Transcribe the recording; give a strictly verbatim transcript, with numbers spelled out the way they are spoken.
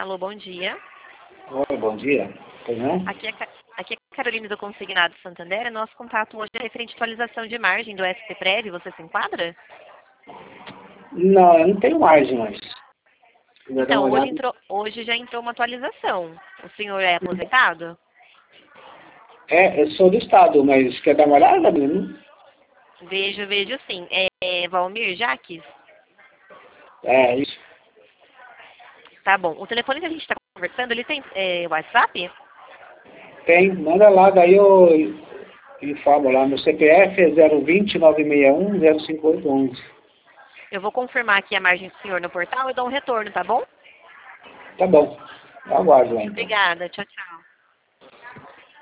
Alô, bom dia. Oi, bom dia. Pois não? Aqui é, Ca- aqui é Carolina do Consignado Santander. Nosso contato hoje é referente à atualização de margem do S P Prev. Você se enquadra? Não, eu não tenho margem mais. Vai dar uma Então, hoje, olhada? entrou, hoje já entrou uma atualização. O senhor é aposentado? É, eu sou do estado, mas quer dar uma olhada, menino? Vejo, vejo sim. É, é Valmir Jaques? É, isso. Tá bom. O telefone que a gente está conversando, ele tem é, WhatsApp? Tem, manda lá, daí eu informo lá. Meu C P F é zero vinte, nove seis um, zero cinco oito onze. Eu vou confirmar aqui a margem do senhor no portal e dou um retorno, tá bom? Tá bom. Eu aguardo lá então. Obrigada. Tchau, tchau.